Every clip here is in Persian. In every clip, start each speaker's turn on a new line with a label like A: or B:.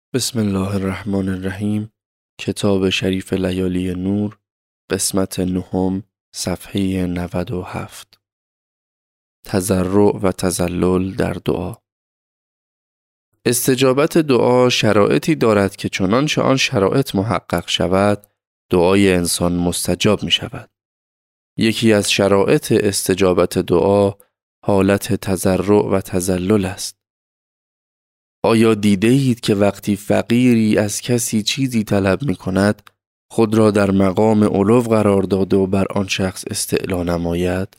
A: بسم الله الرحمن الرحیم. کتاب شریف لیالی نور، قسمت نهم، صفحه 97. تضرع و تذلل در دعا. استجابت دعا شرایطی دارد که چنانچه آن شرایط محقق شود، دعای انسان مستجاب می شود. یکی از شرایط استجابت دعا حالت تضرع و تذلل است. آیا دیده اید که وقتی فقیری از کسی چیزی طلب می کند، خود را در مقام علو قرار داده و بر آن شخص استعلا نماید؟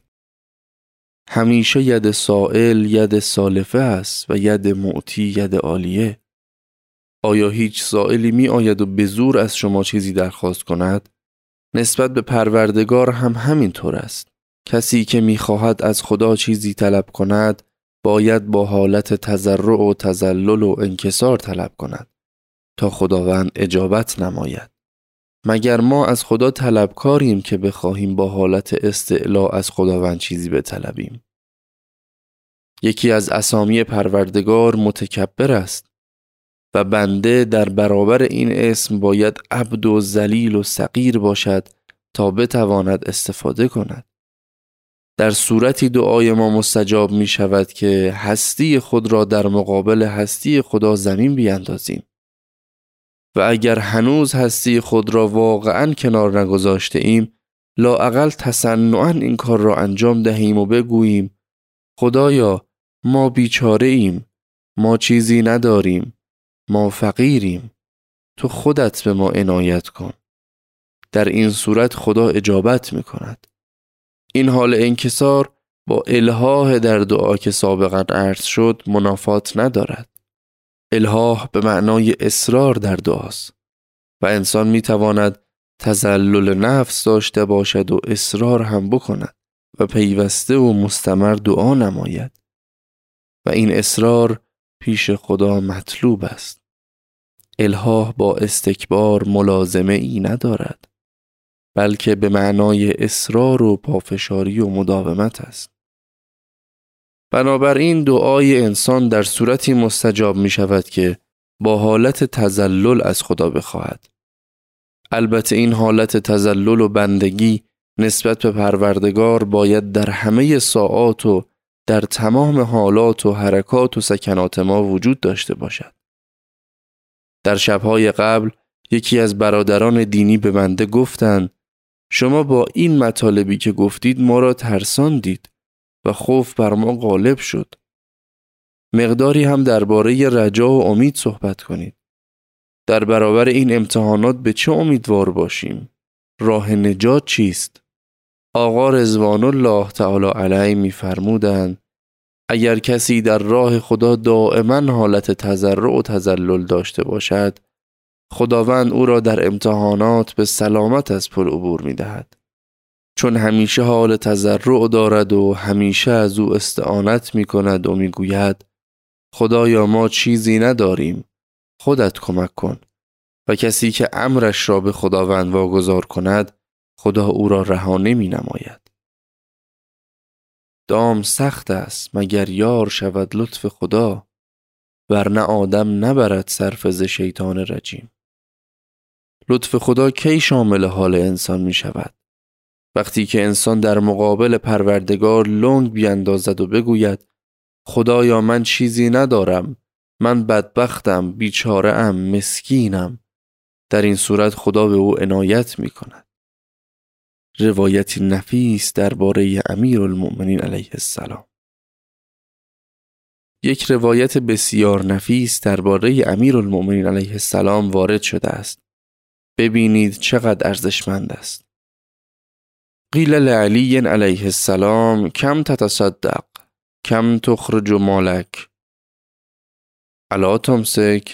A: همیشه ید سائل ید سالفه است و ید معطی ید عالیه. آیا هیچ سائلی می آید و به زور از شما چیزی درخواست کند؟ نسبت به پروردگار هم همین طور است. کسی که می خواهد از خدا چیزی طلب کند، باید با حالت تضرع و تذلل و انکسار طلب کند تا خداوند اجابت نماید. مگر ما از خدا طلبکاریم که بخواهیم با حالت استعلا از خداوند چیزی بطلبیم؟ یکی از اسامی پروردگار متکبر است و بنده در برابر این اسم باید عبد و ذلیل و صغیر باشد تا بتواند استفاده کند. در صورتی دعای ما مستجاب می شود که هستی خود را در مقابل هستی خدا زمین بیاندازیم و اگر هنوز هستی خود را واقعاً کنار نگذاشته ایم، لااقل تصنعاً این کار را انجام دهیم و بگوییم: خدایا، ما بیچاره ایم، ما چیزی نداریم، ما فقیریم، تو خودت به ما عنایت کن. در این صورت خدا اجابت می کند. این حال انکسار با الحاح در دعا که سابقاً عرض شد منافات ندارد. الحاح به معنای اصرار در دعاست و انسان می تواند تذلل نفس داشته باشد و اصرار هم بکند و پیوسته و مستمر دعا نماید و این اصرار پیش خدا مطلوب است. الحاح با استکبار ملازمه ای ندارد، بلکه به معنای اصرار و پافشاری و مداومت است. بنابراین دعای انسان در صورتی مستجاب می شود که با حالت تذلل از خدا بخواهد. البته این حالت تذلل و بندگی نسبت به پروردگار باید در همه ساعات و در تمام حالات و حرکات و سکنات ما وجود داشته باشد. در شبهای قبل یکی از برادران دینی به بنده گفتند: شما با این مطالبی که گفتید ما را ترساندید و خوف بر ما غالب شد. مقداری هم درباره رجا و امید صحبت کنید. در برابر این امتحانات به چه امیدوار باشیم؟ راه نجات چیست؟ آقا رضوان الله تعالی علیه می‌فرمودند: اگر کسی در راه خدا دائما حالت تضرع و تذلل داشته باشد، خداوند او را در امتحانات به سلامت از پل عبور می دهد. چون همیشه حال تضرع دارد و همیشه از او استعانت می کند و می گوید: خدایا، ما چیزی نداریم، خودت کمک کن. و کسی که امرش را به خداوند واگذار کند، خدا او را رها نمی نماید. دام سخت است مگر یار شود لطف خدا، ورنه آدم نبرد صرف ز شیطان رجیم. لطف خدا کی شامل حال انسان می شود؟ وقتی که انسان در مقابل پروردگار لنگ بیاندازد و بگوید: خدایا، من چیزی ندارم، من بدبختم، بیچاره‌ام، مسکینم. در این صورت خدا به او عنایت می کند. روایتی نفیس درباره امیرالمؤمنین علیه السلام. یک روایت بسیار نفیس درباره امیرالمؤمنین علیه السلام وارد شده است. ببینید چقدر ارزشمند است. قیل لعلی علیه السلام: کم تتصدق، کم تخرج مالک، الا تمسک؟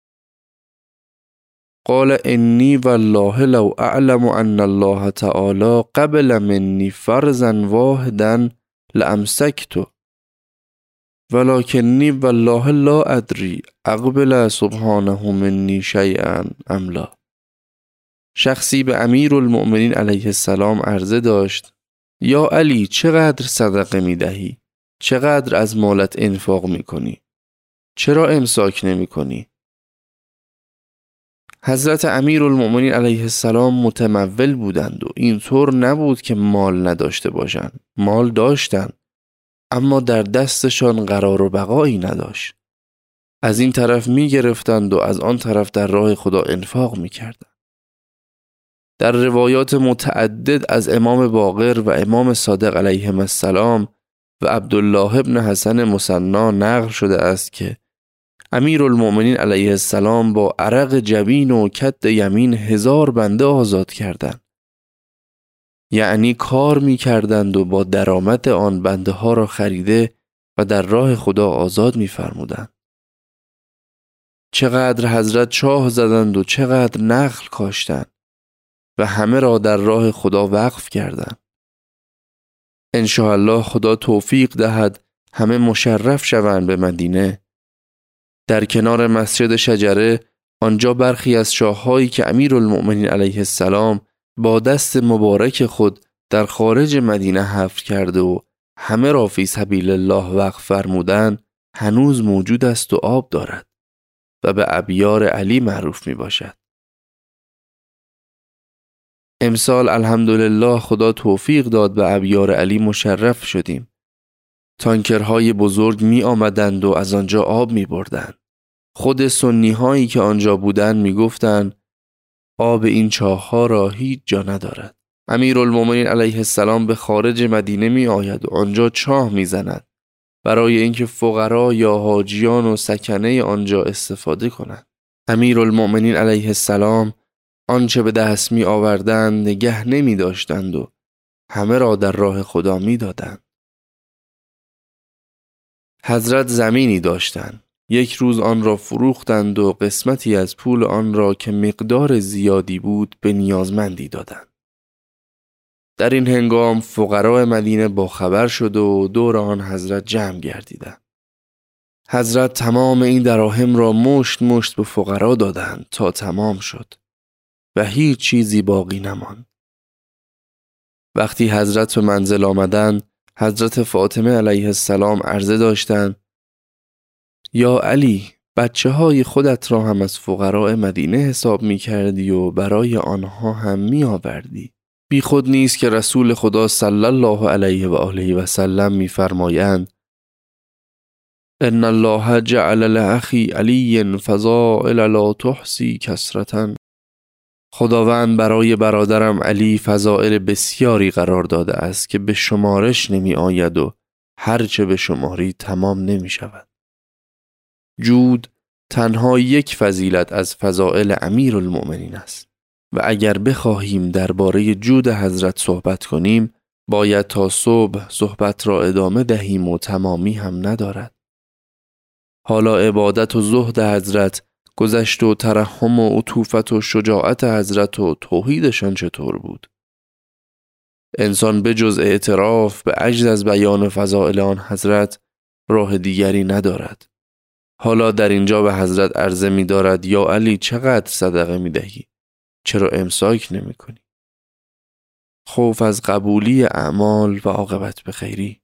A: قال: انی والله لو اعلم ان الله تعالی قبل منی فرزا واحدا لامسکت، ولکنی والله لا ادری اقبل سبحانه منی شیئا ام لا. شخصی به امیرالمؤمنین علیه السلام عرضه داشت: یا علی، چقدر صدقه می دهی؟ چقدر از مالت انفاق می کنی؟ چرا امساک نمی کنی؟ حضرت امیرالمؤمنین علیه السلام متمول بودند و اینطور نبود که مال نداشته باشند. مال داشتند، اما در دستشان قرار و بقایی نداشت. از این طرف می گرفتند و از آن طرف در راه خدا انفاق می کردند. در روایات متعدد از امام باقر و امام صادق علیهم السلام و عبدالله ابن حسن مثنا نقل شده است که امیرالمؤمنین علیه السلام با عرق جبین و کد یمین 1000 بنده آزاد کردند. یعنی کار می کردند و با درآمد آن بنده ها را خریده و در راه خدا آزاد می فرمودند. چقدر حضرت چاه زدند و چقدر نخل کاشتند و همه را در راه خدا وقف کردند. انشاءالله خدا توفیق دهد همه مشرف شوند به مدینه. در کنار مسجد شجره، آنجا برخی از شاه‌هایی که امیرالمؤمنین علیه السلام با دست مبارک خود در خارج مدینه حفر کرده و همه را فی سبیل الله وقف فرمودند هنوز موجود است و آب دارد و به ابیار علی معروف می باشد. امسال الحمدلله خدا توفیق داد به ابیار علی مشرف شدیم. تانکرهای بزرگ می آمدند و از آنجا آب می بردند. خود سنی هایی که آنجا بودند می گفتند آب این چاه ها را هیچ جا ندارد. امیرالمؤمنین علیه السلام به خارج مدینه می آید و آنجا چاه می زند برای اینکه فقرا یا حاجیان و سکنه آنجا استفاده کنند. امیرالمؤمنین علیه السلام آنچه به دست می آوردند نگه نمی داشتند و همه را در راه خدا می دادند. حضرت زمینی داشتند. یک روز آن را فروختند و قسمتی از پول آن را که مقدار زیادی بود به نیازمندی دادند. در این هنگام فقراء مدینه با خبر شد و دور آن حضرت جمع گردیدند. حضرت تمام این دراهم را مشت مشت به فقرا دادند تا تمام شد و هیچ چیزی باقی نماند. وقتی حضرت به منزل آمدند، حضرت فاطمه علیه السلام عرضه داشتند یا علی، بچه های خودت را هم از فقراء مدینه حساب می کردی و برای آنها هم می آوردی. بی خود نیست که رسول خدا صلی الله علیه و آله و سلم می فرمایند ان الله جعل لاخی علی فضائل لا تحصی کثرة. خداوند برای برادرم علی فضائل بسیاری قرار داده است که به شمارش نمی آید و هرچه به شماری تمام نمی شود. جود تنها یک فضیلت از فضائل امیرالمؤمنین است و اگر بخواهیم درباره جود حضرت صحبت کنیم باید تا صبح صحبت را ادامه دهیم و تمامی هم ندارد. حالا عبادت و زهد حضرت، گذشت و ترحم و عطوفت و شجاعت حضرت و توحیدشان چطور بود؟ انسان به جز اعتراف به عجز از بیان فضائل آن حضرت راه دیگری ندارد. حالا در اینجا به حضرت عرضه می دارد یا علی چقدر صدقه می دهی؟ چرا امساک نمی کنی؟ خوف از قبولی اعمال و عاقبت به خیری.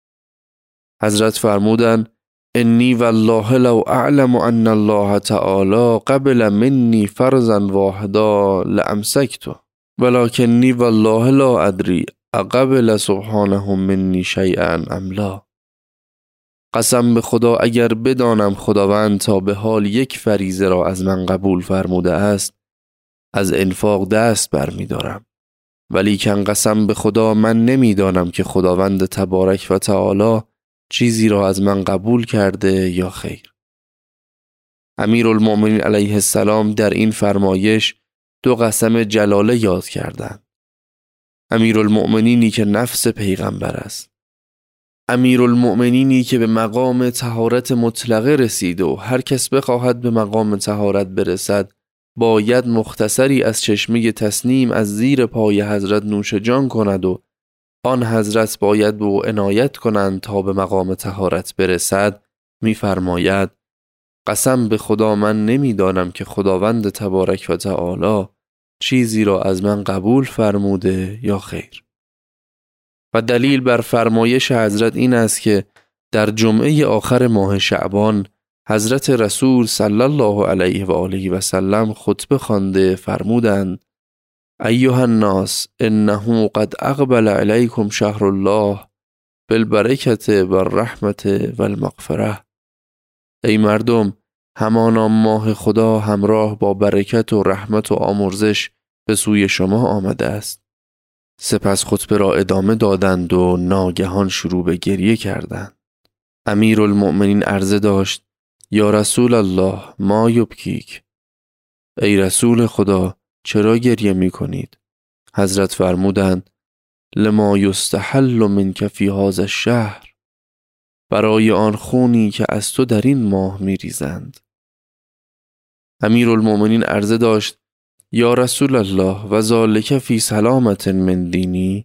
A: حضرت فرمودند انی والله لو اعلم ان الله تعالی قبل منی فرضا واحدا لامسکت ولکنی والله لا ادری اقبل سبحانه منی شیئا ام لا. قسم به خدا اگر بدانم خداوند تا به حال یک فریضه را از من قبول فرموده است از انفاق دست برمی دارم، ولیکن قسم به خدا من نمیدانم که خداوند تبارک و تعالی چیزی را از من قبول کرده یا خیر. امیرالمؤمنین علیه السلام در این فرمایش 2 قسم جلاله یاد کردند. امیرالمؤمنینی که نفس پیغمبر است، امیرالمؤمنینی که به مقام طهارت مطلقه رسیده و هر کس بخواهد به مقام طهارت برسد باید مختصری از چشمه تسنیم از زیر پای حضرت نوش جان کند و آن حضرت باید به او عنایت کنند تا به مقام طهارت برسد. می‌فرماید قسم به خدا من نمی‌دانم که خداوند تبارک و تعالی چیزی را از من قبول فرموده یا خیر. و دلیل بر فرمایش حضرت این است که در جمعه آخر ماه شعبان حضرت رسول صلی الله علیه و آله و سلم خطبه خوانده فرمودند: ایها الناس انه قد اقبل علیکم شهر الله بالبرکة و الرحمة و المغفرة. ای مردم، همانا ماه خدا همراه با برکت و رحمت و آمرزش به سوی شما آمده است. سپس خطبه را ادامه دادند و ناگهان شروع به گریه کردند. امیرالمؤمنین عرضه داشت: یا رسول الله ما یبکیک؟ ای رسول خدا چرا گریه می کنید؟ حضرت فرمودند: لما یستحل منک فی هذا الشهر، برای آن خونی که از تو در این ماه می ریزند. امیرالمؤمنین عرضه داشت: یا رسول الله و ذالک فی سلامت من دینی؟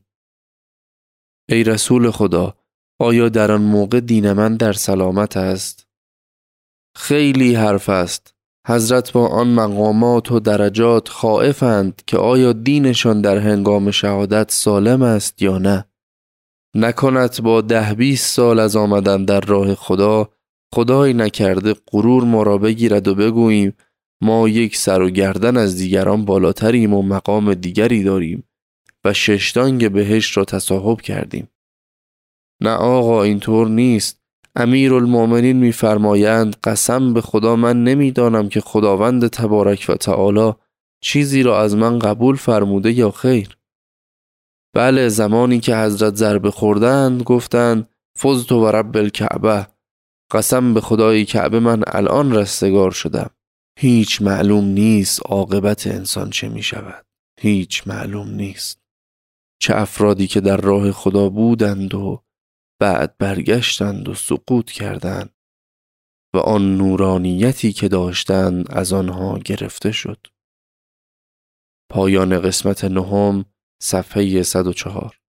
A: ای رسول خدا آیا در آن موقع دین من در سلامت است؟ خیلی حرف است. حضرت با آن مقامات و درجات خائفند که آیا دینشان در هنگام شهادت سالم است یا نه. نکند با 10-20 سال از آمدن در راه خدا، خدای نکرده غرور ما را بگیرد و بگوییم ما یک سر و گردن از دیگران بالاتریم و مقام دیگری داریم و 6 دانگ بهشت را تصاحب کردیم. نه آقا، اینطور نیست. امیرالمؤمنین می‌فرمایند قسم به خدا من نمی‌دانم که خداوند تبارک و تعالی چیزی را از من قبول فرموده یا خیر. بله، زمانی که حضرت ضربه خوردند گفتند فزت و رب الکعبه، قسم به خدای کعبه من الان رستگار شدم. هیچ معلوم نیست عاقبت انسان چه می شود. هیچ معلوم نیست. چه افرادی که در راه خدا بودند و بعد برگشتند و سقوط کردند و آن نورانیتی که داشتند از آنها گرفته شد. پایان قسمت 9، صفحه 104.